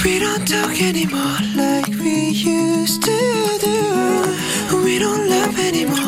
We don't talk anymore like we used to do. We don't love anymore.